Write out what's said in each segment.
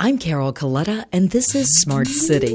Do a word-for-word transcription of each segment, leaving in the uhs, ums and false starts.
I'm Carol Coletta, and this is Smart City.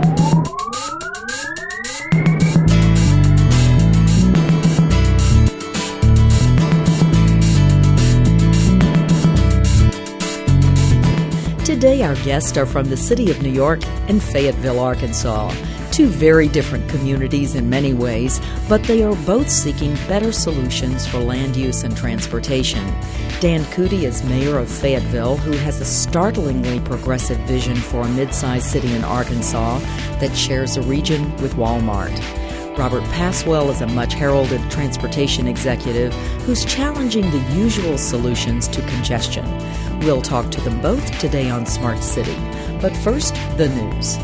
Today, our guests are from the city of New York and Fayetteville, Arkansas. Two very different communities in many ways, but they are both seeking better solutions for land use and transportation. Dan Coody is mayor of Fayetteville, who has a startlingly progressive vision for a mid-sized city in Arkansas that shares a region with Walmart. Robert Passwell is a much-heralded transportation executive who's challenging the usual solutions to congestion. We'll talk to them both today on Smart City. But first, the news.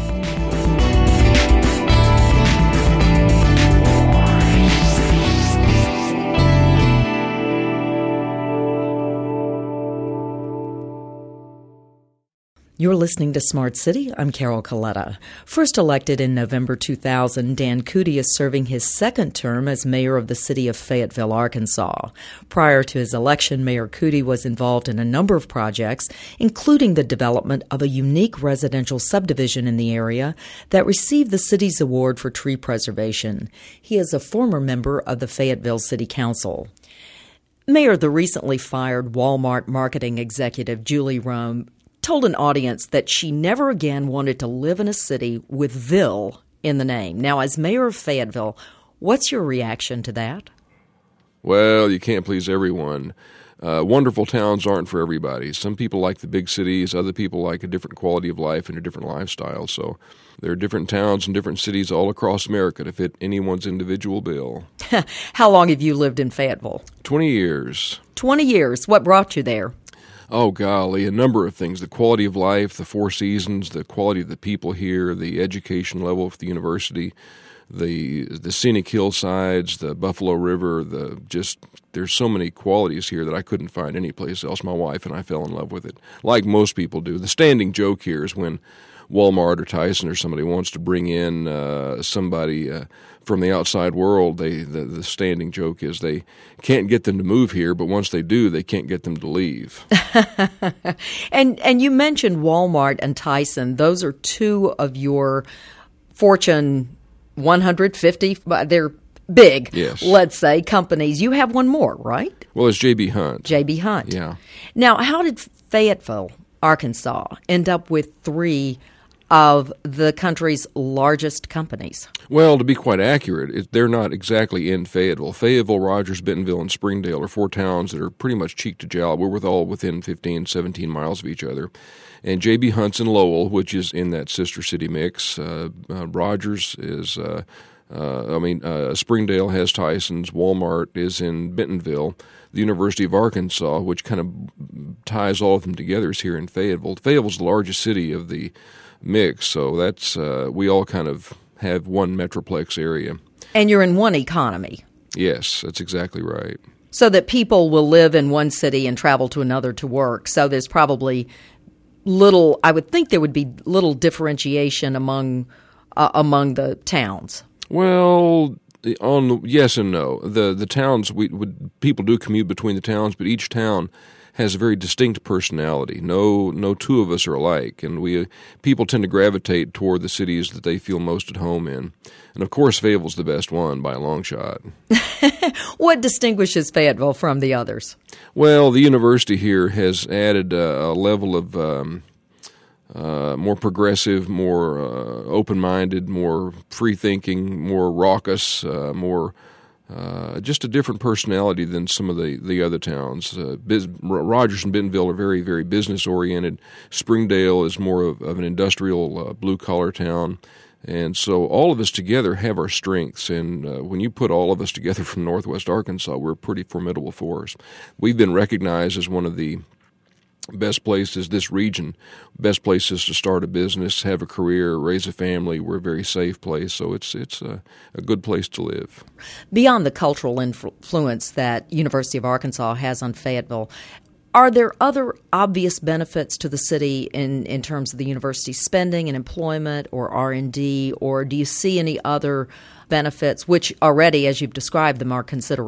You're listening to Smart City. I'm Carol Coletta. First elected in November two thousand, Dan Coody is serving his second term as mayor of the city of Fayetteville, Arkansas. Prior to his election, Mayor Coody was involved in a number of projects, including the development of a unique residential subdivision in the area that received the city's award for tree preservation. He is a former member of the Fayetteville City Council. Mayor, the recently fired Walmart marketing executive Julie Rome told an audience that she never again wanted to live in a city with Ville in the name. Now, as mayor of Fayetteville, what's your reaction to that? Well, you can't please everyone. Uh, wonderful towns aren't for everybody. Some people like the big cities. Other people like a different quality of life and a different lifestyle. So there are different towns and different cities all across America to fit anyone's individual bill. How long have you lived in Fayetteville? Twenty years. Twenty years. What brought you there? Oh, golly, a number of things. The quality of life, the Four Seasons, the quality of the people here, the education level of the university, the the scenic hillsides, the Buffalo River, the just there's so many qualities here that I couldn't find anyplace else. My wife and I fell in love with it, like most people do. The standing joke here is when Walmart or Tyson or somebody wants to bring in uh, somebody uh, from the outside world, they the, the standing joke is they can't get them to move here, but once they do, they can't get them to leave. and and you mentioned Walmart and Tyson. Those are two of your Fortune one hundred fifty, they're big, yes, let's say, companies. You have one more, right? Well, it's J B. Hunt. J B. Hunt. Yeah. Now, how did Fayetteville, Arkansas, end up with three of the country's largest companies? Well, to be quite accurate, it, they're not exactly in Fayetteville. Fayetteville, Rogers, Bentonville, and Springdale are four towns that are pretty much cheek to jowl. We're with all within fifteen, seventeen miles of each other. And J B. Hunt's in Lowell, which is in that sister city mix. Uh, uh, Rogers is, uh, uh, I mean, uh, Springdale has Tyson's. Walmart is in Bentonville. The University of Arkansas, which kind of ties all of them together, is here in Fayetteville. Fayetteville's the largest city of the mix, so that's uh, we all kind of have one metroplex area. And you're in one economy. Yes, that's exactly right. So that people will live in one city and travel to another to work. So there's probably little, I would think there would be little differentiation among uh, among the towns. Well, on yes and no. The the towns we would people do commute between the towns, but each town has a very distinct personality. No, no two of us are alike, and we uh, people tend to gravitate toward the cities that they feel most at home in. And of course, Fayetteville's the best one by a long shot. What distinguishes Fayetteville from the others? Well, the university here has added uh, a level of um, uh, more progressive, more uh, open-minded, more free-thinking, more raucous, uh, more Uh, just a different personality than some of the, the other towns. Uh, Biz, Rogers and Bentonville are very, very business-oriented. Springdale is more of, of an industrial, uh, blue-collar town. And so all of us together have our strengths. And uh, when you put all of us together from northwest Arkansas, we're a pretty formidable force. We've been recognized as one of the best places, this region, best places to start a business, have a career, raise a family. We're a very safe place, so it's it's a, a good place to live. Beyond the cultural influence that University of Arkansas has on Fayetteville, are there other obvious benefits to the city in, in terms of the university's spending and employment or R and D, or do you see any other benefits which already, as you've described them, are considerable?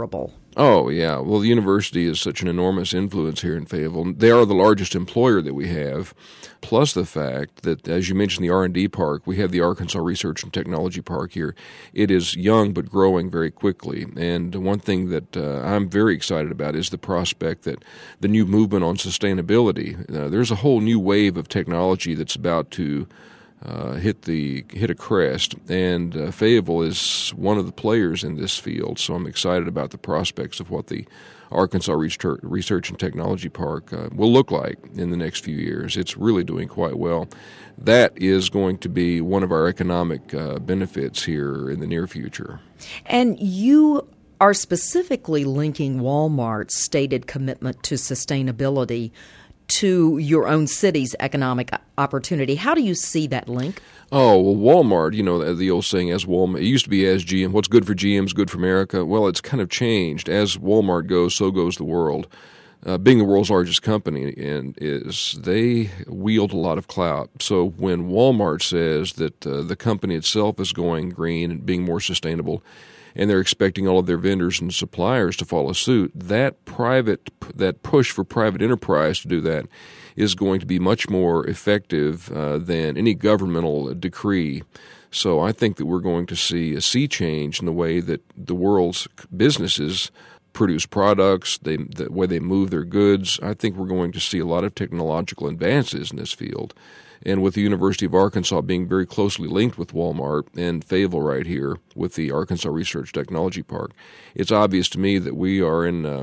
Oh, yeah. Well, the university is such an enormous influence here in Fayetteville. They are the largest employer that we have, plus the fact that, as you mentioned, the R and D Park, we have the Arkansas Research and Technology Park here. It is young but growing very quickly. And one thing that uh, I'm very excited about is the prospect that the new movement on sustainability, uh, there's a whole new wave of technology that's about to Uh, hit the hit a crest, and uh, Fayetteville is one of the players in this field. So I'm excited about the prospects of what the Arkansas Research and Technology Park uh, will look like in the next few years. It's really doing quite well. That is going to be one of our economic uh, benefits here in the near future. And you are specifically linking Walmart's stated commitment to sustainability to your own city's economic opportunity. How do you see that link? Oh, well, Walmart, you know, the old saying, as Walmart, it used to be as G M, what's good for G M is good for America. Well, it's kind of changed. As Walmart goes, so goes the world. Uh, being the world's largest company, and is they wield a lot of clout. So when Walmart says that uh, the company itself is going green and being more sustainable, and they're expecting all of their vendors and suppliers to follow suit, that private, that push for private enterprise to do that is going to be much more effective uh, than any governmental decree. So I think that we're going to see a sea change in the way that the world's businesses produce products, they, the way they move their goods. I think we're going to see a lot of technological advances in this field. And with the University of Arkansas being very closely linked with Walmart and Fayetteville right here with the Arkansas Research Technology Park, it's obvious to me that we are in uh,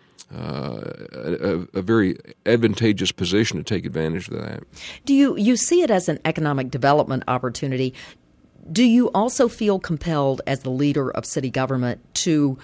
uh, a, a very advantageous position to take advantage of that. Do you, you see it as an economic development opportunity? Do you also feel compelled as the leader of city government to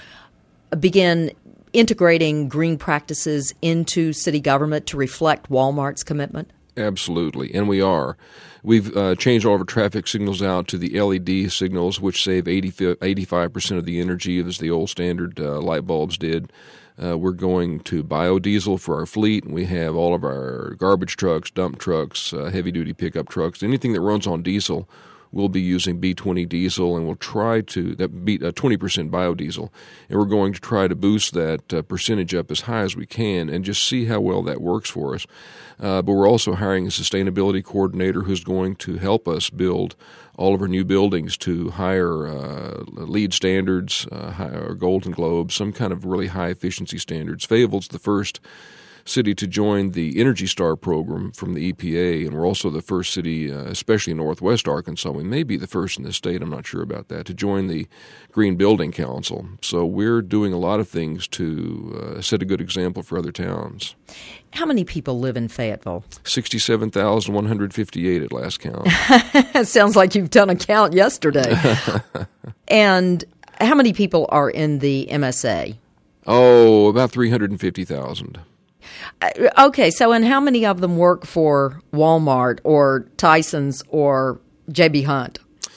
begin integrating green practices into city government to reflect Walmart's commitment? Absolutely, and we are. We've uh, changed all of our traffic signals out to the L E D signals, which save eighty, eighty-five percent of the energy as the old standard uh, light bulbs did. Uh, we're going to biodiesel for our fleet, and we have all of our garbage trucks, dump trucks, uh, heavy-duty pickup trucks, anything that runs on diesel. We'll be using B twenty diesel, and we'll try to that be uh, twenty percent biodiesel, and we're going to try to boost that uh, percentage up as high as we can, and just see how well that works for us. Uh, but we're also hiring a sustainability coordinator who's going to help us build all of our new buildings to higher uh, LEED standards, uh, higher Golden Globe, some kind of really high efficiency standards. Fayetteville's the first city to join the Energy Star program from the E P A, and we're also the first city, uh, especially in northwest Arkansas, we may be the first in the state, I'm not sure about that, to join the Green Building Council. So we're doing a lot of things to uh, set a good example for other towns. How many people live in Fayetteville? sixty-seven thousand one hundred fifty-eight at last count. Sounds like you've done a count yesterday. And how many people are in the M S A? Oh, about three hundred fifty thousand. Okay, so and how many of them work for Walmart or Tyson's or J B. Hunt?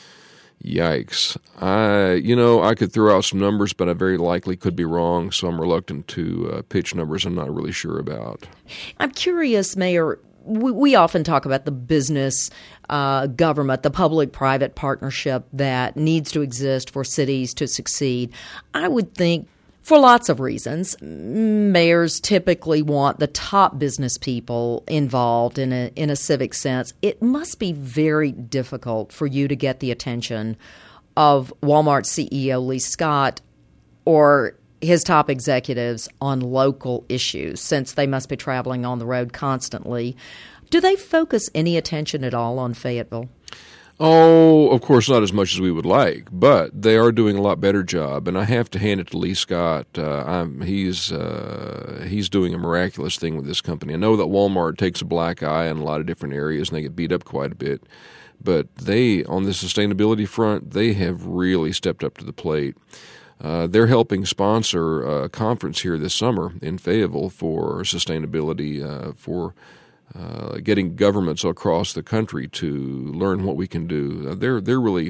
Yikes. I, you know, I could throw out some numbers, but I very likely could be wrong, so I'm reluctant to uh, pitch numbers I'm not really sure about. I'm curious, Mayor, we, we often talk about the business, uh, government, the public-private partnership that needs to exist for cities to succeed. I would think for lots of reasons, mayors typically want the top business people involved in a in a civic sense. It must be very difficult for you to get the attention of Walmart C E O Lee Scott or his top executives on local issues, since they must be traveling on the road constantly. Do they focus any attention at all on Fayetteville? Oh, of course, not as much as we would like, but they are doing a lot better job, and I have to hand it to Lee Scott. Uh, I'm, he's uh, he's doing a miraculous thing with this company. I know that Walmart takes a black eye in a lot of different areas, and they get beat up quite a bit, but they, on the sustainability front, they have really stepped up to the plate. Uh, they're helping sponsor a conference here this summer in Fayetteville for sustainability, uh, for Uh, getting governments across the country to learn what we can do. Uh, they're they're really,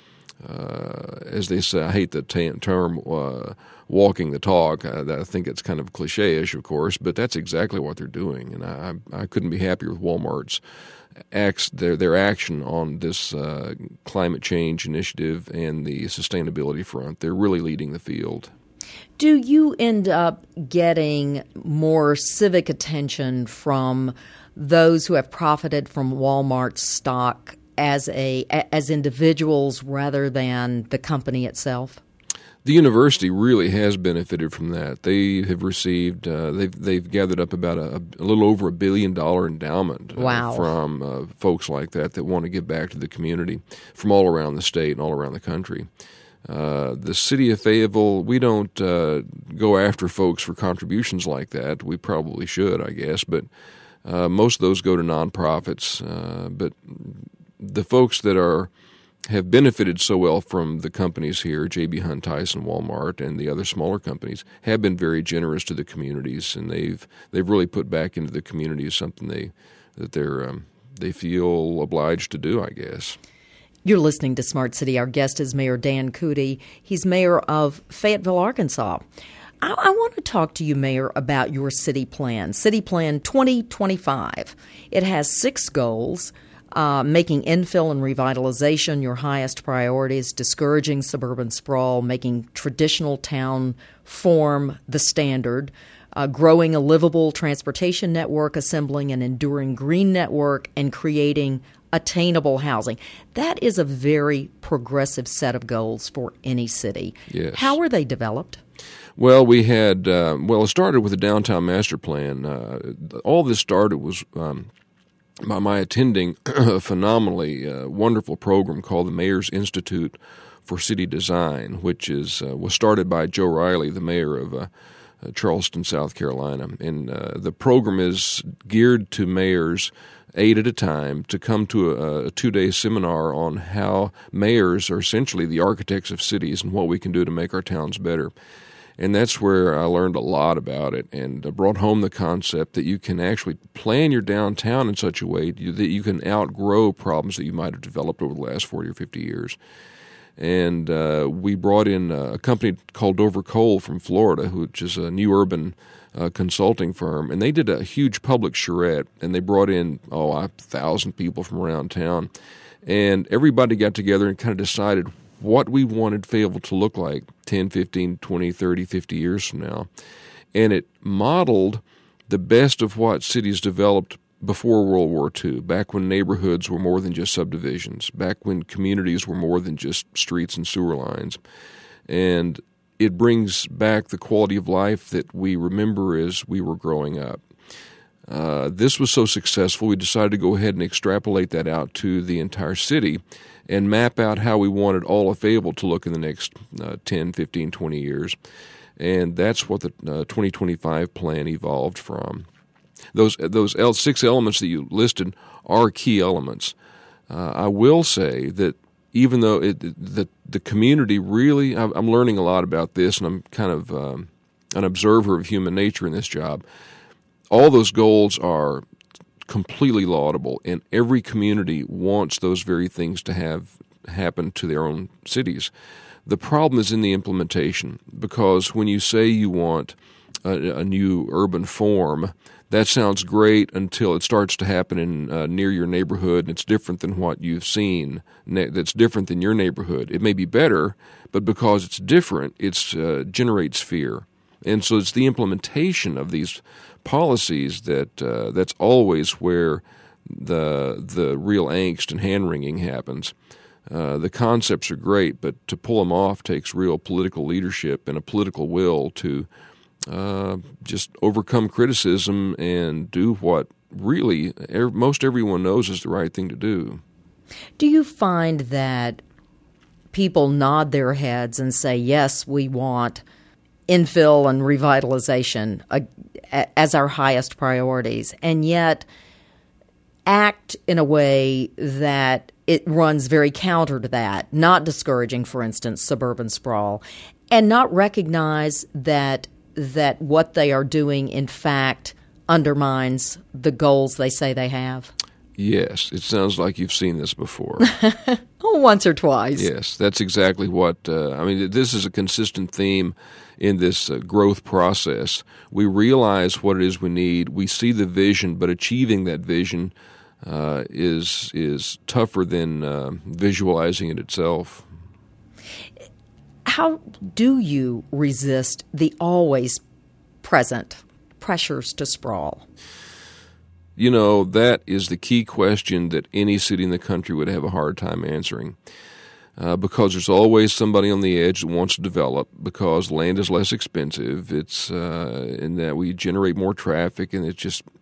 uh, as they say, I hate the t- term uh, walking the talk. Uh, I think it's kind of cliche-ish, of course, but that's exactly what they're doing. And I, I couldn't be happier with Walmart's acts, their their action on this uh, climate change initiative and the sustainability front. They're really leading the field. Do you end up getting more civic attention from those who have profited from Walmart's stock as a as individuals rather than the company itself? The university really has benefited from that. They have received, uh, they've they've gathered up about a, a little over a billion dollar endowment uh, wow. from uh, folks like that that want to give back to the community from all around the state and all around the country. Uh, the city of Fayetteville, we don't uh, go after folks for contributions like that. We probably should, I guess, but uh, most of those go to nonprofits. Uh, but the folks that are have benefited so well from the companies here, J B. Hunt, Tyson, Walmart, and the other smaller companies, have been very generous to the communities, and they've they've really put back into the communities something they that they're um, they feel obliged to do, I guess. You're listening to Smart City. Our guest is Mayor Dan Coody. He's mayor of Fayetteville, Arkansas. I, I want to talk to you, Mayor, about your city plan, City Plan twenty twenty-five. It has six goals. Uh, making infill and revitalization your highest priorities, discouraging suburban sprawl, making traditional town form the standard, uh, growing a livable transportation network, assembling an enduring green network, and creating attainable housing. That is a very progressive set of goals for any city. Yes. How were they developed? Well, we had, uh, well, it started with the downtown master plan. Uh, all this started was um, by my attending a phenomenally uh, wonderful program called the Mayor's Institute for City Design, which is uh, was started by Joe Riley, the mayor of uh, uh, Charleston, South Carolina. And uh, the program is geared to mayors, eight at a time, to come to a, a two-day seminar on how mayors are essentially the architects of cities and what we can do to make our towns better. And that's where I learned a lot about it and brought home the concept that you can actually plan your downtown in such a way that you can outgrow problems that you might have developed over the last forty or fifty years. And uh, we brought in a company called Dover Cole from Florida, which is a new urban uh, consulting firm, and they did a huge public charrette, and they brought in, oh, a thousand people from around town. And everybody got together and kind of decided what we wanted Fayetteville to look like ten, fifteen, twenty, thirty, fifty years from now. And it modeled the best of what cities developed before World War Two, back when neighborhoods were more than just subdivisions, back when communities were more than just streets and sewer lines. And it brings back the quality of life that we remember as we were growing up. Uh, this was so successful, we decided to go ahead and extrapolate that out to the entire city and map out how we wanted all of Fayetteville to look in the next uh, ten, fifteen, twenty years. And that's what the uh, twenty twenty-five plan evolved from. Those those L, six elements that you listed are key elements. Uh, I will say that even though it, the, the community really, I'm learning a lot about this, and I'm kind of um, an observer of human nature in this job, all those goals are completely laudable, and every community wants those very things to have happen to their own cities. The problem is in the implementation, because when you say you want a, a new urban form, that sounds great until it starts to happen in uh, near your neighborhood, and it's different than what you've seen. That's different than your neighborhood. It may be better, but because it's different, it uh, generates fear. And so it's the implementation of these policies that uh, that's always where the the real angst and hand-wringing happens. Uh, the concepts are great, but to pull them off takes real political leadership and a political will to uh, just overcome criticism and do what really er- most everyone knows is the right thing to do. Do you find that people nod their heads and say, yes, we want infill and revitalization uh, as our highest priorities, and yet act in a way that it runs very counter to that, not discouraging, for instance, suburban sprawl, and not recognize that that what they are doing, in fact, undermines the goals they say they have? Yes, it sounds like you've seen this before. Oh, once or twice. Yes, that's exactly what, uh, I mean, this is a consistent theme in this uh, growth process. We realize what it is we need, we see the vision, but achieving that vision uh, is is tougher than uh, visualizing it itself. How do you resist the always present pressures to sprawl? You know, that is the key question that any city in the country would have a hard time answering. Uh, because there's always somebody on the edge that wants to develop, because land is less expensive. It's uh, in that we generate more traffic, and it's just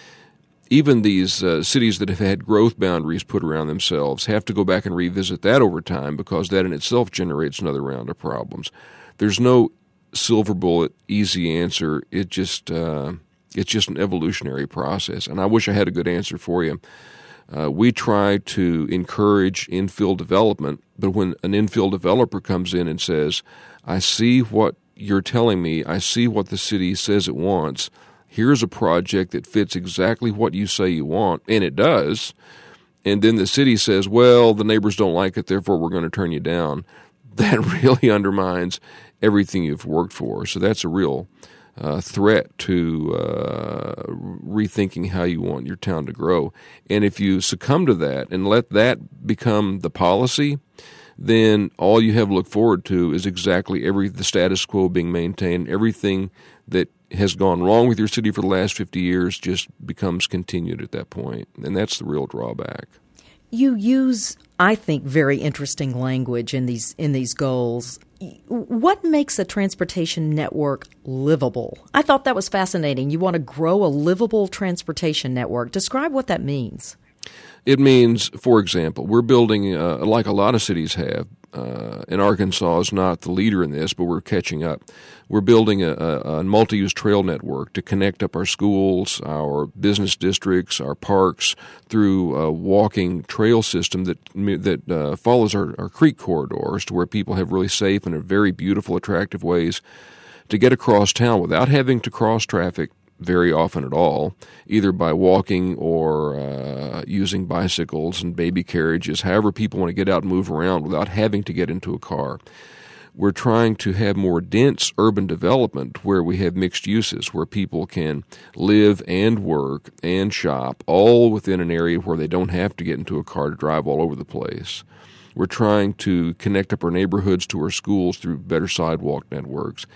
even these uh, cities that have had growth boundaries put around themselves have to go back and revisit that over time, because that in itself generates another round of problems. There's no silver bullet, easy answer. It just uh, it's just an evolutionary process, and I wish I had a good answer for you. Uh, we try to encourage infill development, but when an infill developer comes in and says, I see what you're telling me, I see what the city says it wants, here's a project that fits exactly what you say you want, and it does, and then the city says, well, the neighbors don't like it, therefore we're going to turn you down, that really undermines everything you've worked for. So that's a real Uh, threat to uh, rethinking how you want your town to grow. And if you succumb to that and let that become the policy, then all you have to look forward to is exactly every the status quo being maintained. Everything that has gone wrong with your city for the last fifty years just becomes continued at that point. And that's the real drawback. You use, I think, very interesting language in these in these goals. What makes a transportation network livable? I thought that was fascinating. You want to grow a livable transportation network. Describe what that means. It means, for example, we're building, uh, like a lot of cities have, uh, and Arkansas is not the leader in this, but we're catching up. We're building a, a, a multi-use trail network to connect up our schools, our business districts, our parks through a walking trail system that that uh, follows our, our creek corridors to where people have really safe and very beautiful, attractive ways to get across town without having to cross traffic very often at all, either by walking or uh, using bicycles and baby carriages, however people want to get out and move around without having to get into a car. We're trying to have more dense urban development where we have mixed uses, where people can live and work and shop all within an area where they don't have to get into a car to drive all over the place. We're trying to connect up our neighborhoods to our schools through better sidewalk networks,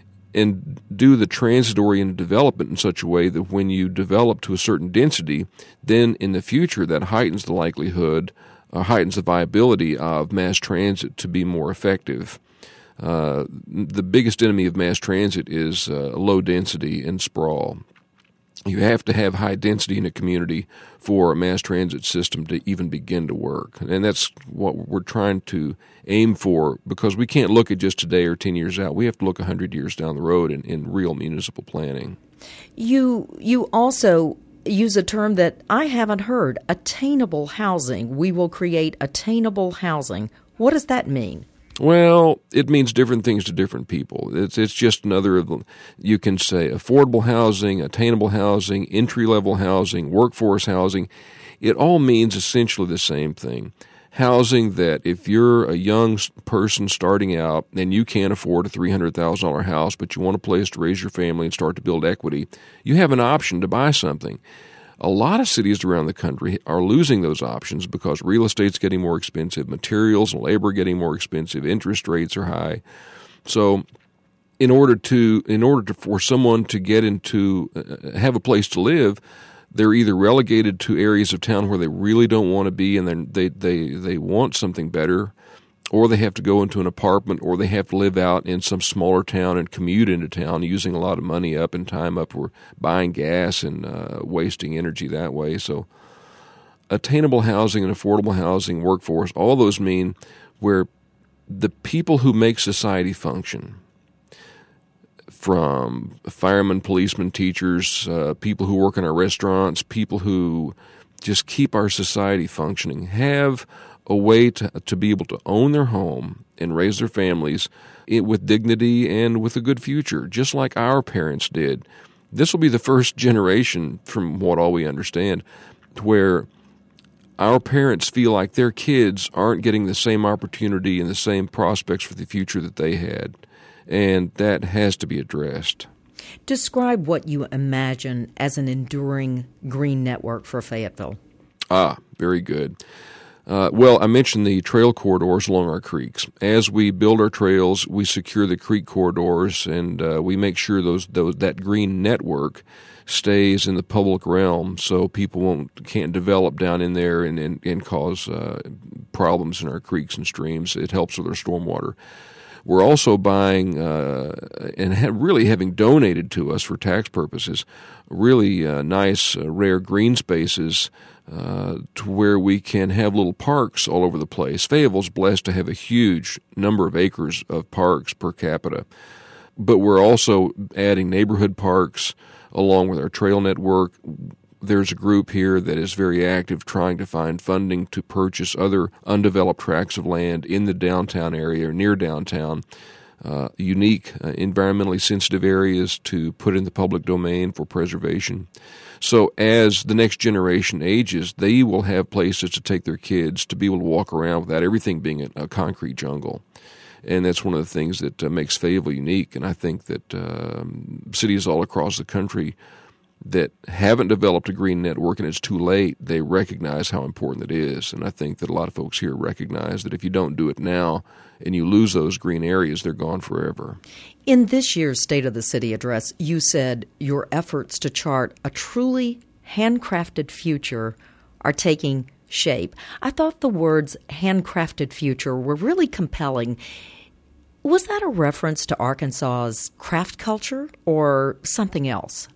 and do the transit-oriented development in such a way that when you develop to a certain density, then in the future that heightens the likelihood, uh, heightens the viability of mass transit to be more effective. Uh, the biggest enemy of mass transit is uh, low density and sprawl. You have to have high density in a community for a mass transit system to even begin to work. And that's what we're trying to aim for, because we can't look at just today or ten years out. We have to look one hundred years down the road in, in real municipal planning. You you also use a term that I haven't heard, attainable housing. We will create attainable housing. What does that mean? Well, it means different things to different people. It's it's just another of the, you can say affordable housing, attainable housing, entry-level housing, workforce housing. It all means essentially the same thing. Housing that if you're a young person starting out and you can't afford a three hundred thousand dollars house, but you want a place to raise your family and start to build equity, you have an option to buy something. A lot of cities around the country are losing those options because real estate's getting more expensive, materials and labor are getting more expensive, interest rates are high. So in order to in order to, for someone to get into uh, have a place to live, they're either relegated to areas of town where they really don't want to be and then they they they want something better, or they have to go into an apartment, or they have to live out in some smaller town and commute into town using a lot of money up and time up for buying gas and uh, wasting energy that way. So attainable housing and affordable housing, workforce, all those mean where the people who make society function, from firemen, policemen, teachers, uh, people who work in our restaurants, people who just keep our society functioning, have a way to to be able to own their home and raise their families with dignity and with a good future, just like our parents did. This will be the first generation, from what all we understand, where our parents feel like their kids aren't getting the same opportunity and the same prospects for the future that they had. And that has to be addressed. Describe what you imagine as an enduring green network for Fayetteville. Ah, very good. Uh, well, I mentioned the trail corridors along our creeks. As we build our trails, we secure the creek corridors, and uh, we make sure those, those that green network stays in the public realm, so people won't can't develop down in there and and, and cause uh, problems in our creeks and streams. It helps with our stormwater. We're also buying uh, and ha- really having donated to us for tax purposes really uh, nice, uh, rare green spaces uh, to where we can have little parks all over the place. Fayetteville's blessed to have a huge number of acres of parks per capita, but we're also adding neighborhood parks along with our trail network. There's a group here that is very active trying to find funding to purchase other undeveloped tracts of land in the downtown area or near downtown, uh, unique, uh, environmentally sensitive areas to put in the public domain for preservation. So as the next generation ages, they will have places to take their kids to be able to walk around without everything being a, a concrete jungle. And that's one of the things that uh, makes Fayetteville unique. And I think that um, cities all across the country that haven't developed a green network and it's too late, they recognize how important it is. And I think that a lot of folks here recognize that if you don't do it now and you lose those green areas, they're gone forever. In this year's State of the City address, you said your efforts to chart a truly handcrafted future are taking shape. I thought the words handcrafted future were really compelling. Was that a reference to Arkansas's craft culture or something else?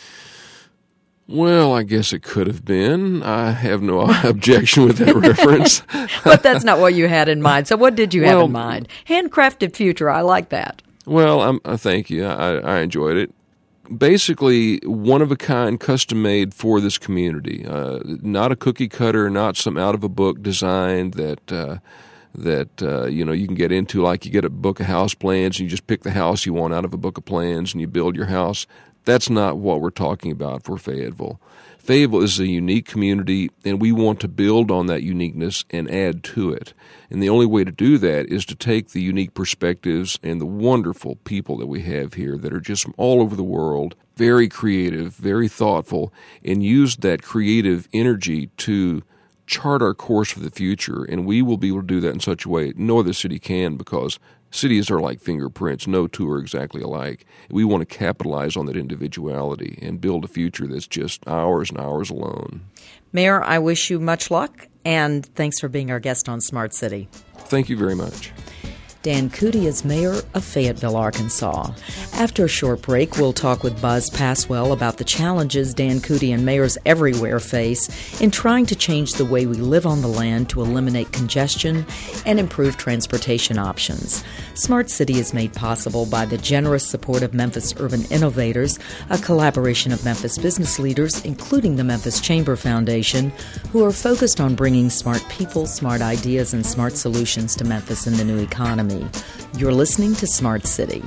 Well, I guess it could have been. I have no objection with that reference. But that's not what you had in mind. So what did you well, have in mind? Handcrafted future. I like that. Well, I'm, uh, thank you. I, I enjoyed it. Basically, one of a kind, custom made for this community. Uh, not a cookie cutter, not some out of a book design that uh, that uh, you know you can get into like you get a book of house plans and you just pick the house you want out of a book of plans and you build your house. That's not what we're talking about for Fayetteville. Fayetteville is a unique community, and we want to build on that uniqueness and add to it. And the only way to do that is to take the unique perspectives and the wonderful people that we have here that are just from all over the world, very creative, very thoughtful, and use that creative energy to chart our course for the future. And we will be able to do that in such a way no other city can, because cities are like fingerprints. No two are exactly alike. We want to capitalize on that individuality and build a future that's just ours and ours alone. Mayor, I wish you much luck, and thanks for being our guest on Smart City. Thank you very much. Dan Coody is mayor of Fayetteville, Arkansas. After a short break, we'll talk with Buzz Passwell about the challenges Dan Coody and mayors everywhere face in trying to change the way we live on the land to eliminate congestion and improve transportation options. Smart City is made possible by the generous support of Memphis Urban Innovators, a collaboration of Memphis business leaders, including the Memphis Chamber Foundation, who are focused on bringing smart people, smart ideas, and smart solutions to Memphis and the new economy. You're listening to Smart City.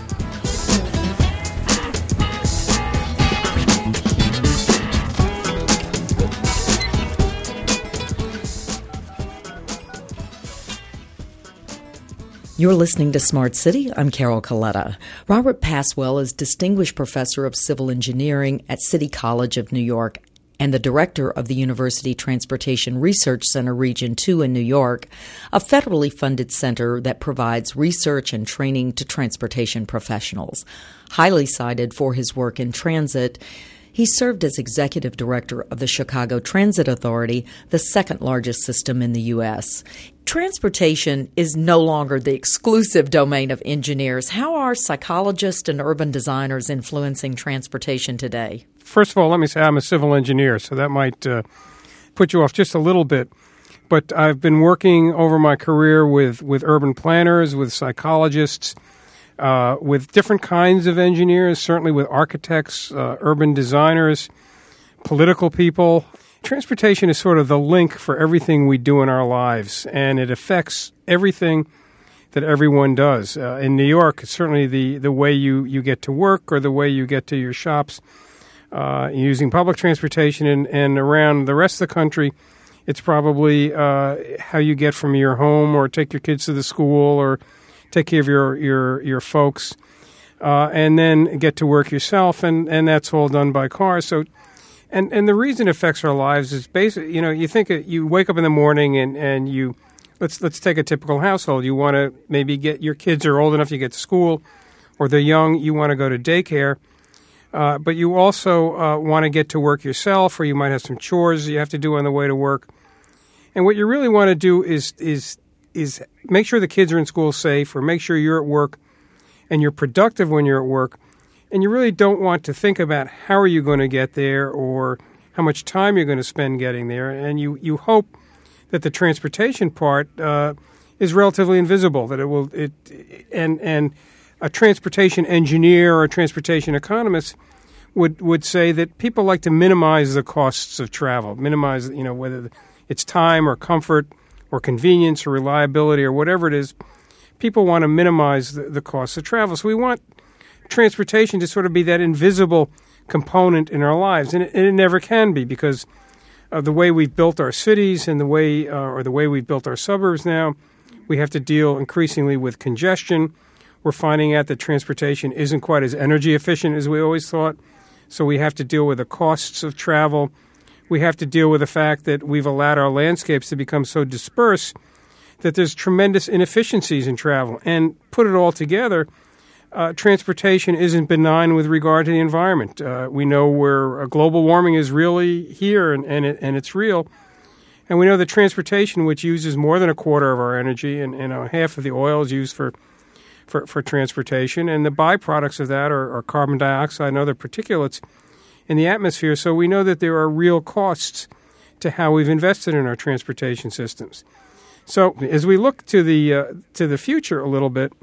You're listening to Smart City. I'm Carol Coletta. Robert Passwell is Distinguished Professor of Civil Engineering at City College of New York and the director of the University Transportation Research Center Region two in New York, a federally funded center that provides research and training to transportation professionals. Highly cited for his work in transit, he served as executive director of the Chicago Transit Authority, the second largest system in the U S. Transportation is no longer the exclusive domain of engineers. How are psychologists and urban designers influencing transportation today? First of all, let me say I'm a civil engineer, so that might uh, put you off just a little bit. But I've been working over my career with, with urban planners, with psychologists, uh, with different kinds of engineers, certainly with architects, uh, urban designers, political people. Transportation is sort of the link for everything we do in our lives, and it affects everything that everyone does. Uh, in New York, certainly the, the way you, you get to work or the way you get to your shops, uh, using public transportation, and, and around the rest of the country, it's probably uh, how you get from your home or take your kids to the school or take care of your, your, your folks, uh, and then get to work yourself, and, and that's all done by car. So And and the reason it affects our lives is basically, you know, you think you wake up in the morning and, and you, let's let's take a typical household. You want to maybe get, your kids are old enough to get to school, or they're young, you want to go to daycare. Uh, but you also uh, want to get to work yourself, or you might have some chores you have to do on the way to work. And what you really want to do is is is make sure the kids are in school safe, or make sure you're at work and you're productive when you're at work. And you really don't want to think about how are you going to get there or how much time you're going to spend getting there. And you, you hope that the transportation part uh, is relatively invisible, that it will it and and a transportation engineer or a transportation economist would would say that people like to minimize the costs of travel, minimize, you know, whether it's time or comfort or convenience or reliability or whatever it is. People want to minimize the, the costs of travel. So we want transportation to sort of be that invisible component in our lives, and it, and it never can be because of the way we've built our cities and the way, uh, or the way we've built our suburbs now. We have to deal increasingly with congestion. We're finding out that transportation isn't quite as energy efficient as we always thought, so we have to deal with the costs of travel. We have to deal with the fact that we've allowed our landscapes to become so dispersed that there's tremendous inefficiencies in travel. And put it all together, Uh, transportation isn't benign with regard to the environment. Uh, we know where uh, global warming is really here, and and, it, and it's real. And we know that transportation, which uses more than a quarter of our energy, and, and uh, half of the oil is used for, for, for transportation, and the byproducts of that are, are carbon dioxide and other particulates in the atmosphere. So we know that there are real costs to how we've invested in our transportation systems. So as we look to the uh, to the future a little bit,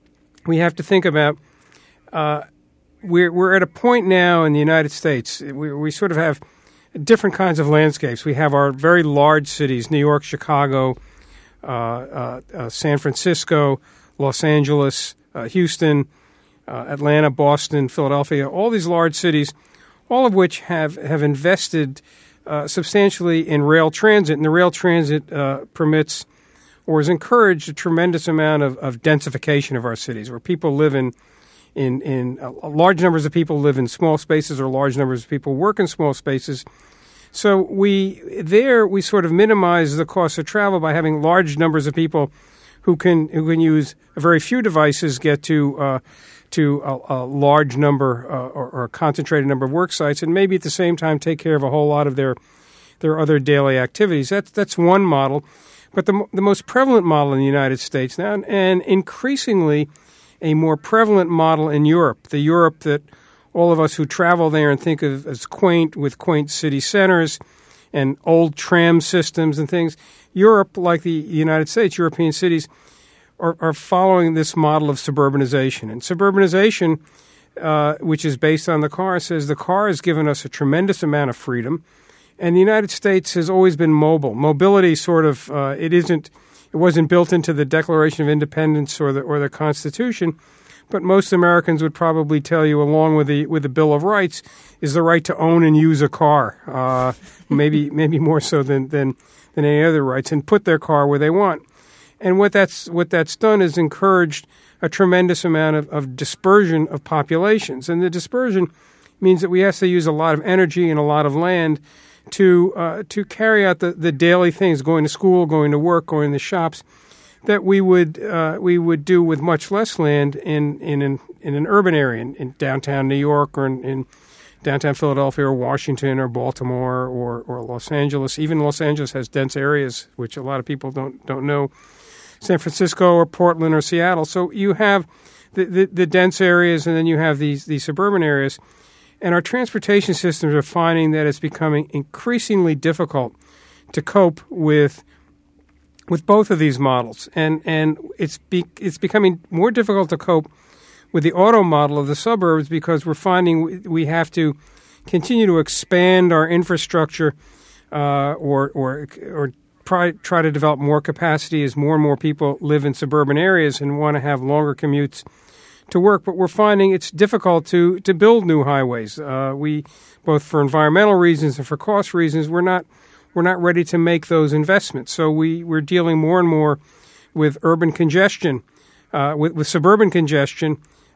we have to think about, uh, we're, we're at a point now in the United States, we, we sort of have different kinds of landscapes. We have our very large cities, New York, Chicago, uh, uh, uh, San Francisco, Los Angeles, uh, Houston, uh, Atlanta, Boston, Philadelphia, all these large cities, all of which have, have invested uh, substantially in rail transit, and the rail transit uh, permits or has encouraged a tremendous amount of, of densification of our cities, where people live in, in, in uh, large numbers of people live in small spaces, or large numbers of people work in small spaces. So we there we sort of minimize the cost of travel by having large numbers of people who can who can use very few devices get to uh, to a, a large number uh, or, or a concentrated number of work sites, and maybe at the same time take care of a whole lot of their their other daily activities. That's that's one model. But the, the most prevalent model in the United States now, and increasingly a more prevalent model in Europe, the Europe that all of us who travel there and think of as quaint, with quaint city centers and old tram systems and things, Europe, like the United States, European cities, are, are following this model of suburbanization. And suburbanization, uh, which is based on the car, says the car has given us a tremendous amount of freedom. And the United States has always been mobile. Mobility sort of, uh, it isn't, it wasn't built into the Declaration of Independence or the or the Constitution, but most Americans would probably tell you, along with the with the Bill of Rights, is the right to own and use a car, uh, maybe maybe more so than, than than any other rights, and put their car where they want. And what that's what that's done is encouraged a tremendous amount of, of dispersion of populations, and the dispersion means that we have to use a lot of energy and a lot of land to uh, to carry out the, the daily things, going to school, going to work, going to the shops, that we would uh, we would do with much less land in in an, in an urban area, in, in downtown New York, or in, in downtown Philadelphia, or Washington, or Baltimore, or or Los Angeles. Even Los Angeles has dense areas, which a lot of people don't don't know. San Francisco, or Portland, or Seattle. So you have the, the, the dense areas, and then you have these these suburban areas. And our transportation systems are finding that it's becoming increasingly difficult to cope with with both of these models. And and it's be, it's becoming more difficult to cope with the auto model of the suburbs, because we're finding we, we have to continue to expand our infrastructure uh, or or or try, try to develop more capacity as more and more people live in suburban areas and want to have longer commutes to work, but we're finding it's difficult to to build new highways. Uh, we, both for environmental reasons and for cost reasons, we're not we're not ready to make those investments. So we we're dealing more and more with urban congestion, uh, with, with suburban congestion,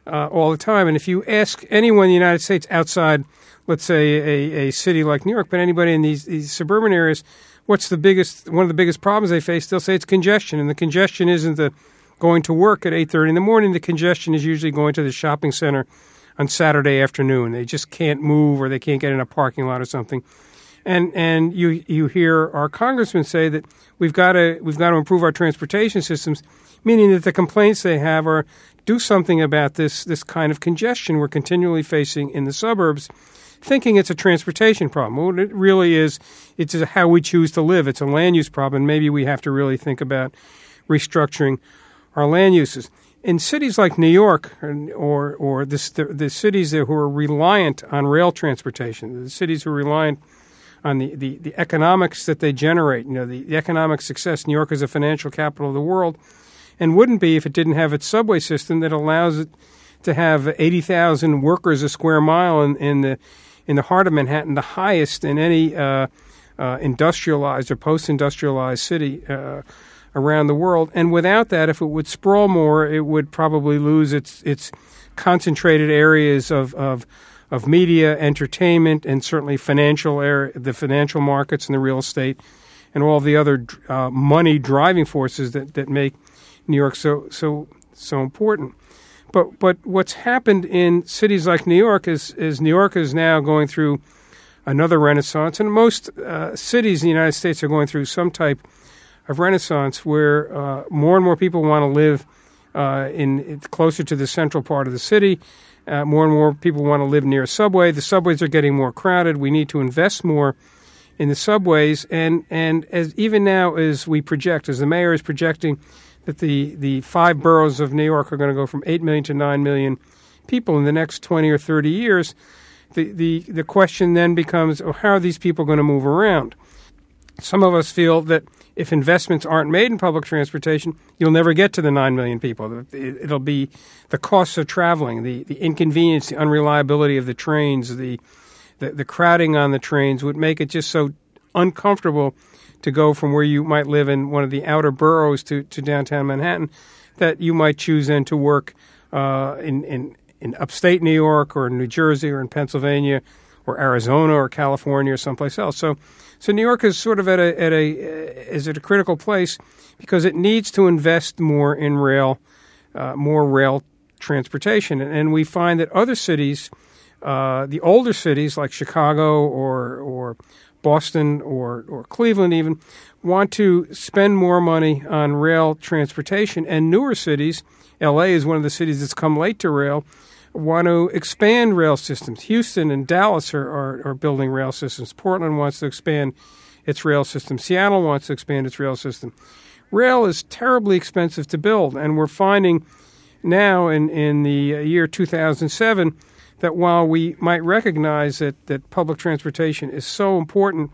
uh, all the time. And if you ask anyone in the United States outside, let's say, a, a city like New York, but anybody in these, these suburban areas, what's the biggest, one of the biggest problems they face, they'll say it's congestion. And the congestion isn't the going to work at eight thirty in the morning. The congestion is usually going to the shopping center on Saturday afternoon. They just can't move, or they can't get in a parking lot or something. And and you you hear our congressmen say that we've got to we've got to improve our transportation systems, meaning that the complaints they have are do something about this this kind of congestion we're continually facing in the suburbs, thinking it's a transportation problem. What it really is, it's how we choose to live. It's a land use problem, and maybe we have to really think about restructuring our land uses. In cities like New York, or or, or the, the, the cities that who are reliant on rail transportation, the cities who are reliant on the, the, the economics that they generate, you know, the, the economic success. New York is a financial capital of the world, and wouldn't be if it didn't have its subway system that allows it to have eighty thousand workers a square mile in, in the in the heart of Manhattan, the highest in any uh, uh, industrialized or post-industrialized city uh around the world. And without that, if it would sprawl more, it would probably lose its its concentrated areas of of, of media, entertainment, and certainly financial area, the financial markets and the real estate, and all the other uh, money driving forces that, that make New York so so so important. But but what's happened in cities like New York is is New York is now going through another renaissance, and most uh, cities in the United States are going through some type of renaissance where uh, more and more people want to live uh, in, in closer to the central part of the city. Uh, more and more people want to live near a subway. The subways are getting more crowded. We need to invest more in the subways. And and as even now as we project, as the mayor is projecting that the, the five boroughs of New York are going to go from eight million to nine million people in the next twenty or thirty years, the, the, the question then becomes, oh, how are these people going to move around? Some of us feel that if investments aren't made in public transportation, you'll never get to the nine million people. It'll be the costs of traveling, the, the inconvenience, the unreliability of the trains, the, the the crowding on the trains would make it just so uncomfortable to go from where you might live in one of the outer boroughs to, to downtown Manhattan that you might choose then to work uh, in, in, in upstate New York or New Jersey or in Pennsylvania or Arizona or California or someplace else. So So New York is sort of at a at a is at a critical place because it needs to invest more in rail, uh, more rail transportation, and, and we find that other cities, uh, the older cities like Chicago or or Boston or or Cleveland even, want to spend more money on rail transportation, and newer cities, L A is one of the cities that's come late to rail, want to expand rail systems. Houston and Dallas are, are, are building rail systems. Portland wants to expand its rail system. Seattle wants to expand its rail system. Rail is terribly expensive to build, and we're finding now in, in the year two thousand seven that while we might recognize that, that public transportation is so important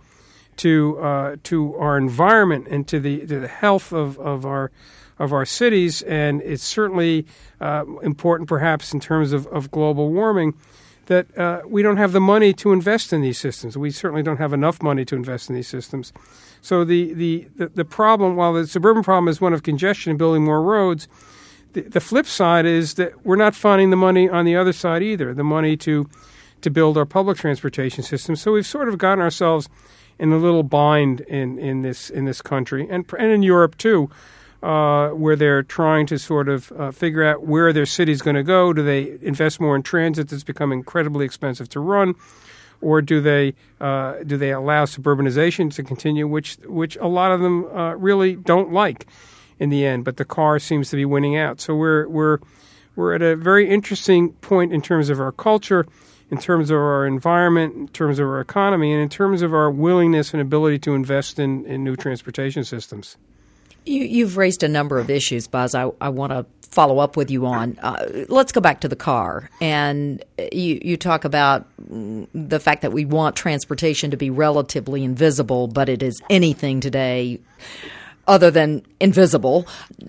to uh, to our environment and to the to the health of, of our of our cities, and it's certainly uh, important perhaps in terms of, of global warming, that uh, we don't have the money to invest in these systems. We certainly don't have enough money to invest in these systems. So the, the, the, the problem, while the suburban problem is one of congestion and building more roads, the, the flip side is that we're not finding the money on the other side either, the money to to build our public transportation system. So we've sort of gotten ourselves in a little bind in, in this in this country, and, and in Europe too, Uh, where they're trying to sort of uh, figure out where their city's going to go. Do they invest more in transit that's become incredibly expensive to run, or do they uh, do they allow suburbanization to continue, which which a lot of them uh, really don't like in the end? But the car seems to be winning out. So we're we're we're at a very interesting point in terms of our culture, in terms of our environment, in terms of our economy, and in terms of our willingness and ability to invest in, in new transportation systems. You, you've raised a number of issues, Buzz, I, I want to follow up with you on. Uh, let's go back to the car. And you, you talk about the fact that we want transportation to be relatively invisible, but it is anything today other than invisible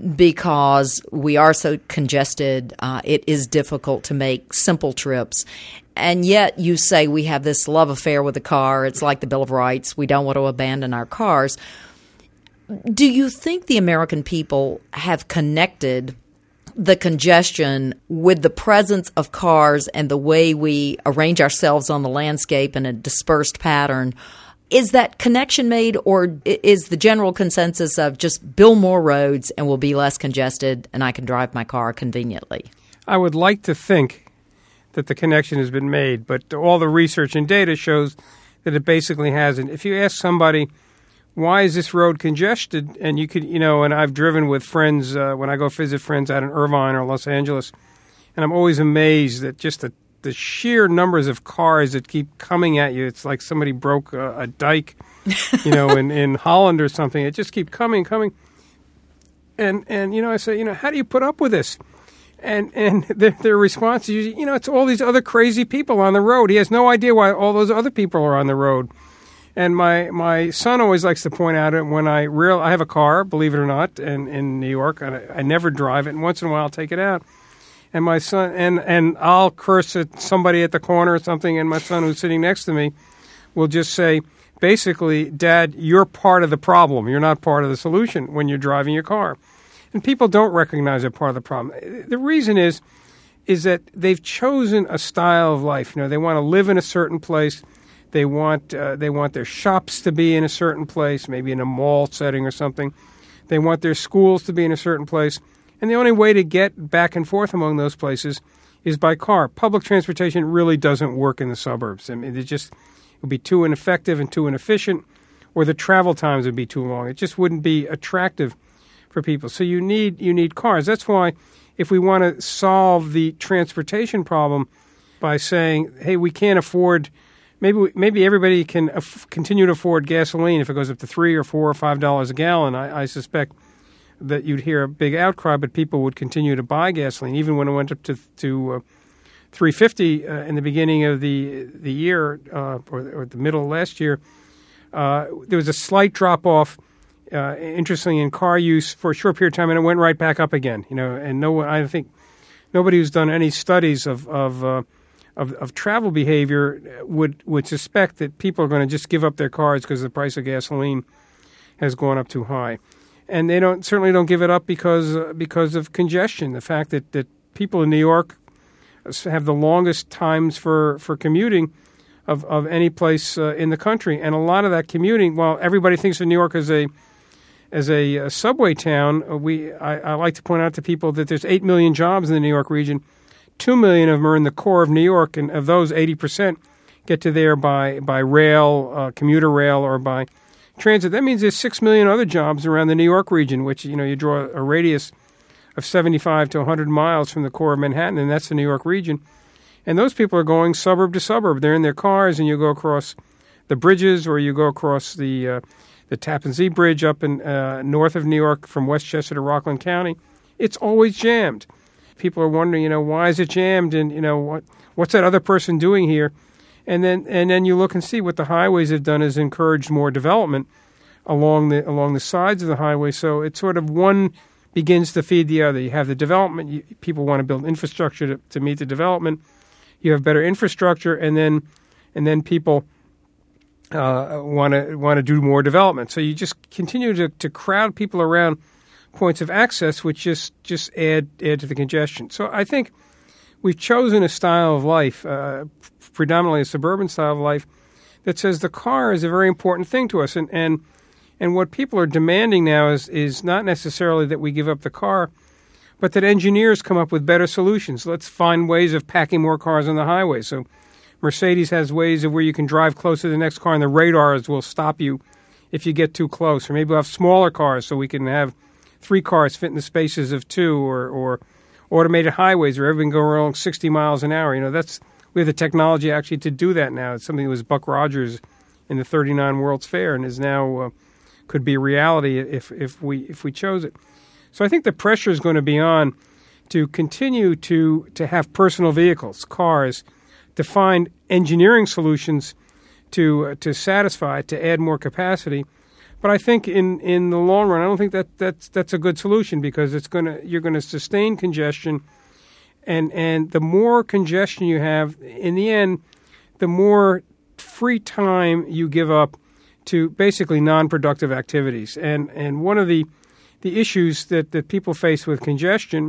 because we are so congested. Uh, it is difficult to make simple trips. And yet you say we have this love affair with the car. It's like the Bill of Rights. We don't want to abandon our cars. Do you think the American people have connected the congestion with the presence of cars and the way we arrange ourselves on the landscape in a dispersed pattern, is that connection made, or is the general consensus of just build more roads and we'll be less congested and I can drive my car conveniently? I would like to think that the connection has been made, but all the research and data shows that it basically hasn't. If you ask somebody, why is this road congested? And you could, you know, and I've driven with friends uh, when I go visit friends out in Irvine or Los Angeles, and I'm always amazed at just the the sheer numbers of cars that keep coming at you. It's like somebody broke a, a dike, you know, in, in Holland or something. It just keep coming, coming. And, and you know, I say, you know, how do you put up with this? And and their, their response is, you know, it's all these other crazy people on the road. He has no idea why all those other people are on the road. And my, my son always likes to point out it when I real I have a car, believe it or not, in, in New York. And I, I never drive it, and once in a while I'll take it out. And my son, and, and I'll curse at somebody at the corner or something, and my son who's sitting next to me will just say, basically, Dad, you're part of the problem. You're not part of the solution when you're driving your car. And people don't recognize they're part of the problem. The reason is, is that they've chosen a style of life. You know, they want to live in a certain place. They want uh, they want their shops to be in a certain place, maybe in a mall setting or something. They want their schools to be in a certain place. And the only way to get back and forth among those places is by car. Public transportation really doesn't work in the suburbs. I mean, it just would be too ineffective and too inefficient, or the travel times would be too long. It just wouldn't be attractive for people. So you need you need cars. That's why if we want to solve the transportation problem by saying, hey, we can't afford, maybe we, maybe everybody can af- continue to afford gasoline if it goes up to three or four or five dollars a gallon, I, I suspect that you'd hear a big outcry, but people would continue to buy gasoline, even when it went up to to uh, three fifty uh, in the beginning of the the year uh, or, or the middle of last year. Uh, there was a slight drop off, uh, interestingly, in car use for a short period of time, and it went right back up again. You know, and no, I think nobody who's done any studies of of uh, of, of travel behavior would would suspect that people are going to just give up their cars because the price of gasoline has gone up too high. And they don't certainly don't give it up because uh, because of congestion. The fact that, that people in New York have the longest times for, for commuting of, of any place uh, in the country, and a lot of that commuting, while everybody thinks of New York as a as a, a subway town, uh, we I, I like to point out to people that there's eight million jobs in the New York region. Two million of them are in the core of New York, and of those, eighty percent get to there by by rail, uh, commuter rail, or by transit. That means there's six million other jobs around the New York region, which, you know, you draw a radius of seventy-five to one hundred miles from the core of Manhattan, and that's the New York region. And those people are going suburb to suburb. They're in their cars, and you go across the bridges, or you go across the uh, the Tappan Zee Bridge up in uh, north of New York from Westchester to Rockland County. It's always jammed. People are wondering, you know, why is it jammed, and, you know, what what's that other person doing here? And then and then you look and see what the highways have done is encouraged more development along the along the sides of the highway. So it's sort of one begins to feed the other. You have the development. You, people want to build infrastructure to, to meet the development. You have better infrastructure, and then and then people uh, want to want to do more development. So you just continue to, to crowd people around points of access, which just just add add to the congestion. So I think we've chosen a style of life, uh, predominantly a suburban style of life, that says the car is a very important thing to us. And and, and what people are demanding now is, is not necessarily that we give up the car, but that engineers come up with better solutions. Let's find ways of packing more cars on the highway. So Mercedes has ways of where you can drive closer to the next car, and the radars will stop you if you get too close. Or maybe we'll have smaller cars so we can have three cars fit in the spaces of two, or, or automated highways where everyone can go around sixty miles an hour. You know, that's we have the technology actually to do that now. It's something that was Buck Rogers in the thirty-nine World's Fair, and is now uh, could be a reality if if we if we chose it. So I think the pressure is going to be on to continue to to have personal vehicles, cars, to find engineering solutions to uh, to satisfy, to add more capacity. But I think in, in the long run, I don't think that that's that's a good solution, because it's gonna you're gonna sustain congestion, and and the more congestion you have, in the end, the more free time you give up to basically non-productive activities. And and one of the the issues that, that people face with congestion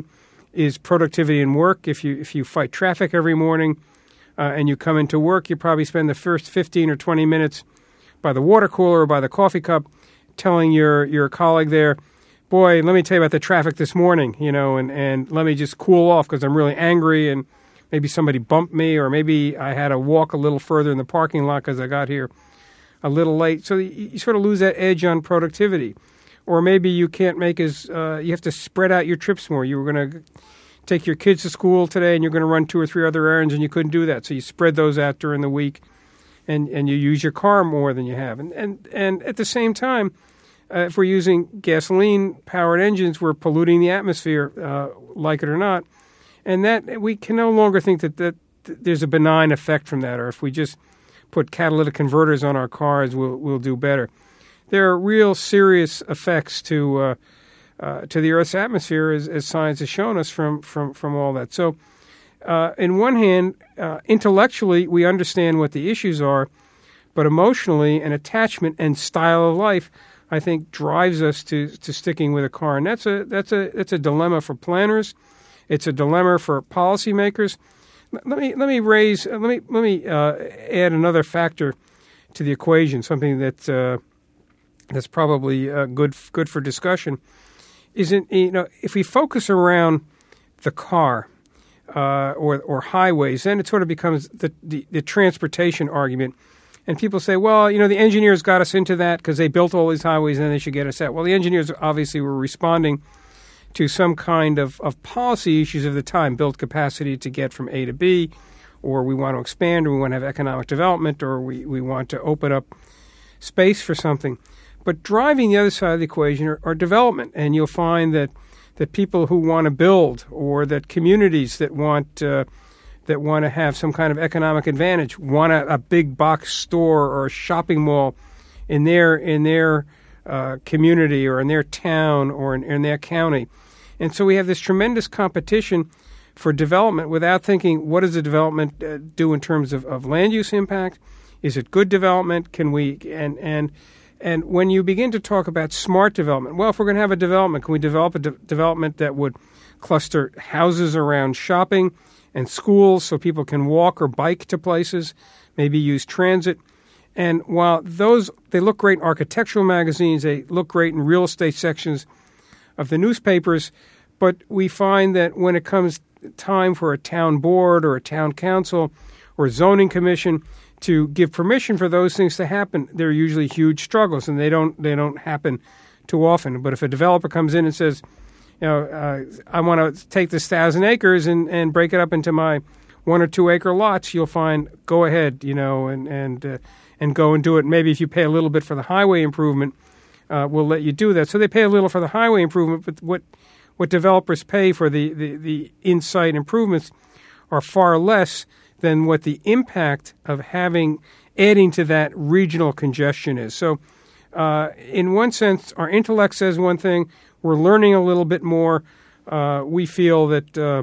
is productivity in work. If you if you fight traffic every morning uh, and you come into work, you probably spend the first fifteen or twenty minutes by the water cooler or by the coffee cup telling your, your colleague there, boy, let me tell you about the traffic this morning, you know, and, and let me just cool off because I'm really angry and maybe somebody bumped me or maybe I had to walk a little further in the parking lot because I got here a little late. So you, you sort of lose that edge on productivity. Or maybe you can't make as, uh, you have to spread out your trips more. You were going to take your kids to school today and you're going to run two or three other errands and you couldn't do that. So you spread those out during the week and, and you use your car more than you have. And, and, and at the same time, uh, if we're using gasoline-powered engines, we're polluting the atmosphere, uh, like it or not. And that we can no longer think that, that there's a benign effect from that, or if we just put catalytic converters on our cars, we'll, we'll do better. There are real serious effects to uh, uh, to the Earth's atmosphere, as, as science has shown us from from, from all that. So, uh, in one hand, uh, intellectually, we understand what the issues are, but emotionally, an attachment and style of life, I think, drives us to, to sticking with a car, and that's a that's a that's a dilemma for planners. It's a dilemma for policymakers. Let me let me raise let me let me uh, add another factor to the equation, something that. Uh, That's probably uh, good good for discussion. Isn't you know if we focus around the car uh, or or highways, then it sort of becomes the, the the transportation argument, and people say, well, you know, the engineers got us into that because they built all these highways, and they should get us out. Well, the engineers obviously were responding to some kind of, of policy issues of the time, built capacity to get from A to B, or we want to expand, or we want to have economic development, or we, we want to open up space for something. But driving the other side of the equation are, are development, and you'll find that, that people who want to build, or that communities that want uh, that want to have some kind of economic advantage, want a, a big box store or a shopping mall in their in their uh, community or in their town or in, in their county, and so we have this tremendous competition for development without thinking, what does the development uh, do in terms of, of land use impact? Is it good development? Can we and and And when you begin to talk about smart development, well, if we're going to have a development, can we develop a de- development that would cluster houses around shopping and schools so people can walk or bike to places, maybe use transit? And while those, they look great in architectural magazines, they look great in real estate sections of the newspapers, but we find that when it comes time for a town board or a town council or a zoning commission to give permission for those things to happen, they're usually huge struggles, and they don't they don't happen too often. But if a developer comes in and says, you know, uh, I want to take this thousand acres and, and break it up into my one or two acre lots, you'll find, go ahead, you know, and and uh, and go and do it. Maybe if you pay a little bit for the highway improvement, uh, we'll let you do that. So they pay a little for the highway improvement, but what what developers pay for the, the, the in-site improvements are far less than what the impact of having, adding to that regional congestion is. So uh, in one sense, our intellect says one thing, we're learning a little bit more. Uh, we feel that, uh,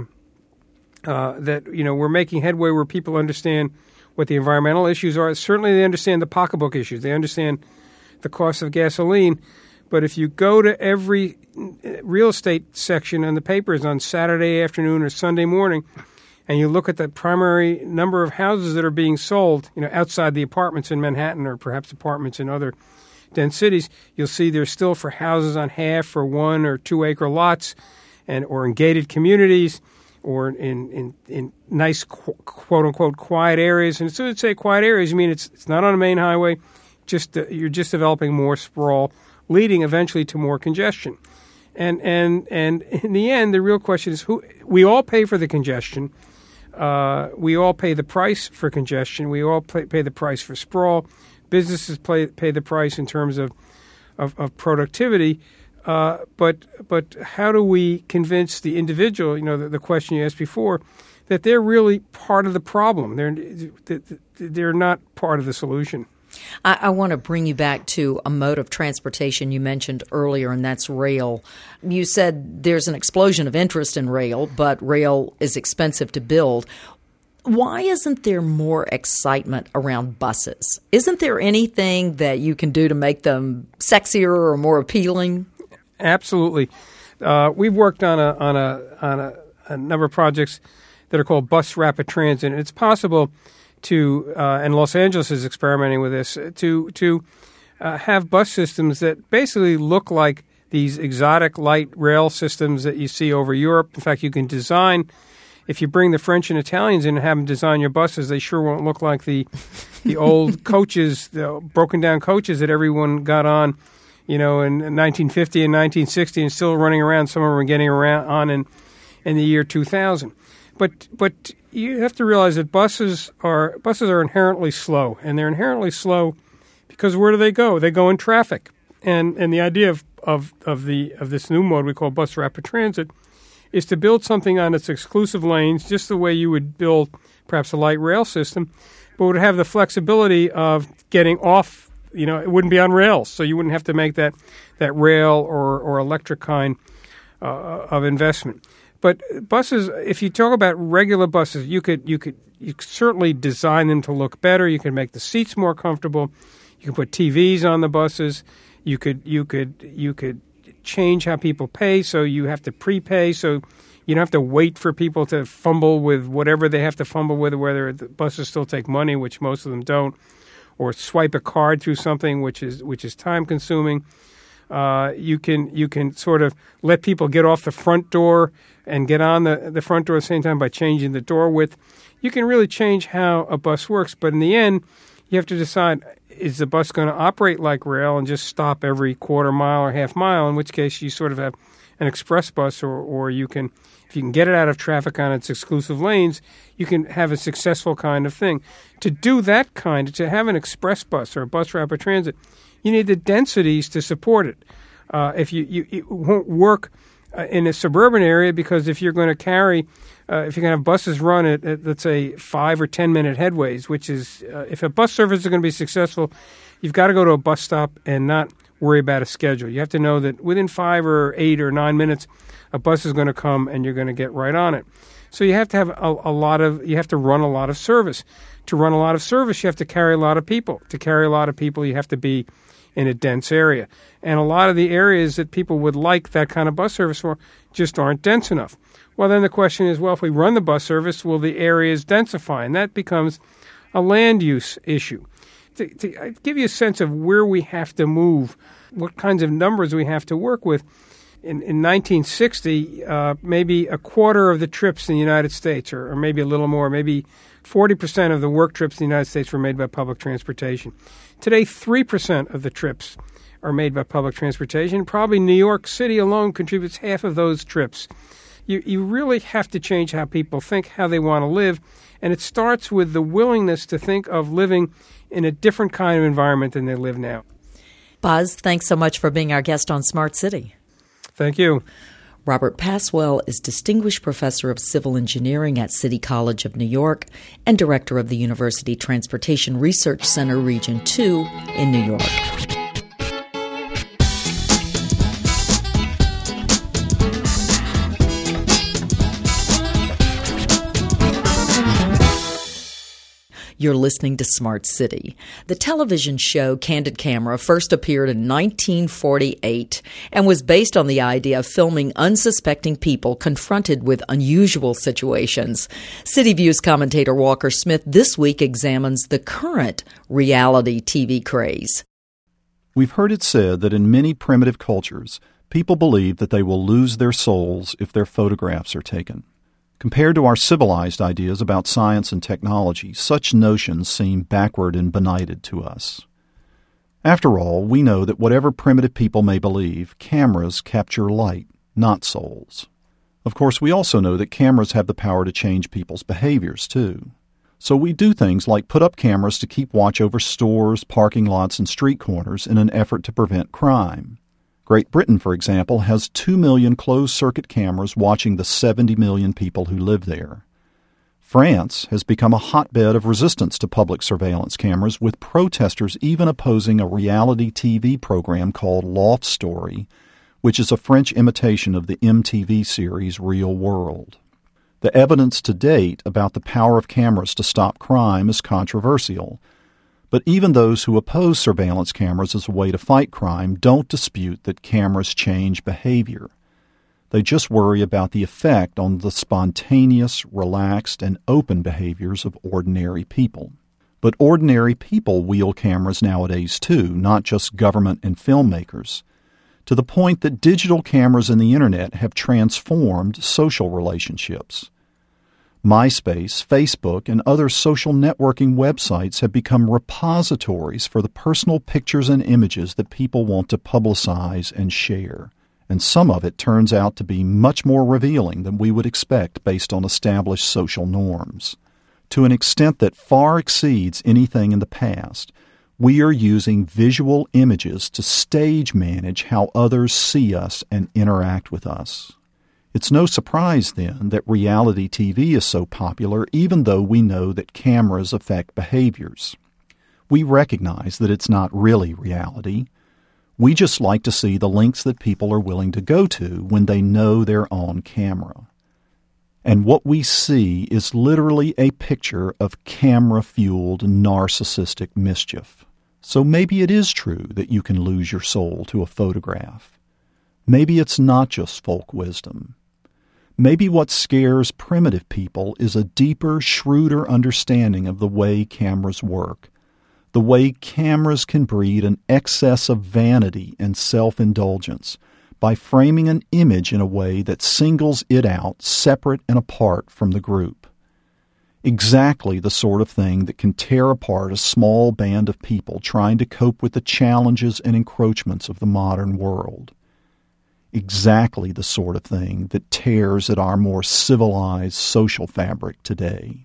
uh, that you know, we're making headway where people understand what the environmental issues are. Certainly they understand the pocketbook issues. They understand the cost of gasoline. But if you go to every real estate section in the papers on Saturday afternoon or Sunday morning, and you look at the primary number of houses that are being sold, you know, outside the apartments in Manhattan or perhaps apartments in other dense cities, you'll see they're still for houses on half or one or two acre lots, and or in gated communities, or in in, in nice quote unquote quiet areas. And as soon as you say quiet areas, you mean it's it's not on a main highway. Just uh, you're just developing more sprawl, leading eventually to more congestion. And and and in the end, the real question is who we all pay for the congestion. Uh, we all pay the price for congestion. We all pay, pay the price for sprawl. Businesses pay, pay the price in terms of of, of productivity. Uh, but but how do we convince the individual? You know, the, the question you asked before, that they're really part of the problem. They're they're not part of the solution. I, I want to bring you back to a mode of transportation you mentioned earlier, and that's rail. You said there's an explosion of interest in rail, but rail is expensive to build. Why isn't there more excitement around buses? Isn't there anything that you can do to make them sexier or more appealing? Absolutely. Uh, we've worked on a on a on a a number of projects that are called bus rapid transit. And it's possible to, uh, and Los Angeles is experimenting with this, to to uh, have bus systems that basically look like these exotic light rail systems that you see over Europe. In fact, you can design, if you bring the French and Italians in and have them design your buses, they sure won't look like the the old coaches, the broken down coaches that everyone got on, you know, in nineteen fifty and nineteen sixty and still running around. Some of them are getting around on in, in the year two thousand. But but you have to realize that buses are buses are inherently slow, and they're inherently slow because where do they go? They go in traffic. And and the idea of, of, of the of this new mode we call bus rapid transit is to build something on its exclusive lanes, just the way you would build perhaps a light rail system, but would have the flexibility of getting off. You know, it wouldn't be on rails, so you wouldn't have to make that that rail or or electric kind uh, of investment. But buses, if you talk about regular buses, you could you could you could certainly design them to look better. You can make the seats more comfortable. You can put T Vs on the buses. You could you could you could change how people pay, so you have to prepay, so you don't have to wait for people to fumble with whatever they have to fumble with, whether the buses still take money, which most of them don't, or swipe a card through something, which is which is time consuming. Uh, you can you can sort of let people get off the front door and get on the, the front door at the same time by changing the door width. You can really change how a bus works, but in the end, you have to decide, is the bus going to operate like rail and just stop every quarter mile or half mile, in which case you sort of have an express bus, or, or you can, if you can get it out of traffic on its exclusive lanes, you can have a successful kind of thing. To do that kind, to have an express bus or a bus rapid transit, you need the densities to support it. Uh, if you, you, it won't work uh, in a suburban area, because if you're going to carry, uh, if you're going to have buses run at, at, let's say, five or ten minute headways, which is, uh, if a bus service is going to be successful, you've got to go to a bus stop and not worry about a schedule. You have to know that within five or eight or nine minutes, a bus is going to come and you're going to get right on it. So you have to have a, a lot of, you have to run a lot of service. To run a lot of service, you have to carry a lot of people. To carry a lot of people, you have to be in a dense area. And a lot of the areas that people would like that kind of bus service for just aren't dense enough. Well, then the question is, well, if we run the bus service, will the areas densify? And that becomes a land use issue. To, to give you a sense of where we have to move, what kinds of numbers we have to work with, in, in nineteen sixty, uh, maybe a quarter of the trips in the United States, or, or maybe a little more, maybe forty percent of the work trips in the United States were made by public transportation. Today, three percent of the trips are made by public transportation. Probably New York City alone contributes half of those trips. You, you really have to change how people think, how they want to live, and it starts with the willingness to think of living in a different kind of environment than they live now. Buzz, thanks so much for being our guest on Smart City. Thank you. Robert Passwell is Distinguished Professor of Civil Engineering at City College of New York and Director of the University Transportation Research Center Region two in New York. You're listening to Smart City. The television show Candid Camera first appeared in nineteen forty-eight and was based on the idea of filming unsuspecting people confronted with unusual situations. City View's commentator Walker Smith this week examines the current reality T V craze. We've heard it said that in many primitive cultures, people believe that they will lose their souls if their photographs are taken. Compared to our civilized ideas about science and technology, such notions seem backward and benighted to us. After all, we know that whatever primitive people may believe, cameras capture light, not souls. Of course, we also know that cameras have the power to change people's behaviors, too. So we do things like put up cameras to keep watch over stores, parking lots, and street corners in an effort to prevent crime. Great Britain, for example, has two million closed-circuit cameras watching the seventy million people who live there. France has become a hotbed of resistance to public surveillance cameras, with protesters even opposing a reality T V program called Loft Story, which is a French imitation of the M T V series Real World. The evidence to date about the power of cameras to stop crime is controversial. But even those who oppose surveillance cameras as a way to fight crime don't dispute that cameras change behavior. They just worry about the effect on the spontaneous, relaxed, and open behaviors of ordinary people. But ordinary people wield cameras nowadays too, not just government and filmmakers, to the point that digital cameras and the Internet have transformed social relationships. MySpace, Facebook, and other social networking websites have become repositories for the personal pictures and images that people want to publicize and share. And some of it turns out to be much more revealing than we would expect based on established social norms. To an extent that far exceeds anything in the past, we are using visual images to stage manage how others see us and interact with us. It's no surprise, then, that reality T V is so popular, even though we know that cameras affect behaviors. We recognize that it's not really reality. We just like to see the lengths that people are willing to go to when they know they're on camera. And what we see is literally a picture of camera-fueled narcissistic mischief. So maybe it is true that you can lose your soul to a photograph. Maybe it's not just folk wisdom. Maybe what scares primitive people is a deeper, shrewder understanding of the way cameras work, the way cameras can breed an excess of vanity and self-indulgence by framing an image in a way that singles it out separate and apart from the group. Exactly the sort of thing that can tear apart a small band of people trying to cope with the challenges and encroachments of the modern world. Exactly the sort of thing that tears at our more civilized social fabric today.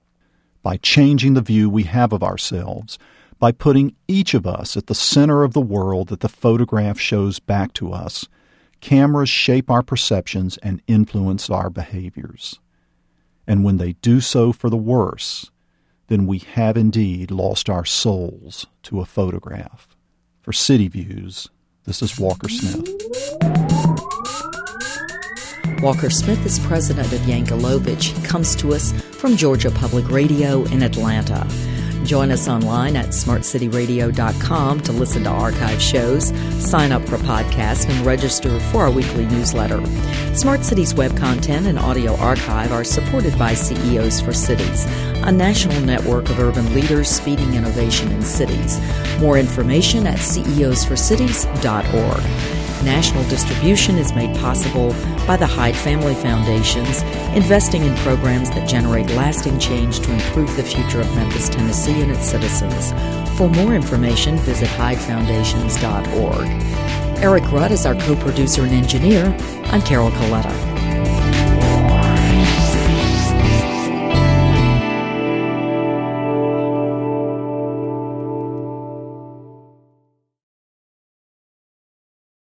By changing the view we have of ourselves, by putting each of us at the center of the world that the photograph shows back to us, cameras shape our perceptions and influence our behaviors. And when they do so for the worse, then we have indeed lost our souls to a photograph. For City Views, this is Walker Smith. Walker Smith is president of Yankelovich. He comes to us from Georgia Public Radio in Atlanta. Join us online at smart city radio dot com to listen to archive shows, sign up for podcasts, and register for our weekly newsletter. Smart Cities web content and audio archive are supported by C E Os for Cities, a national network of urban leaders speeding innovation in cities. More information at c e os for cities dot org. National distribution is made possible by the Hyde Family Foundations, investing in programs that generate lasting change to improve the future of Memphis, Tennessee and its citizens. For more information, visit hyde foundations dot org. Eric Rudd is our co-producer and engineer. I'm Carol Coletta.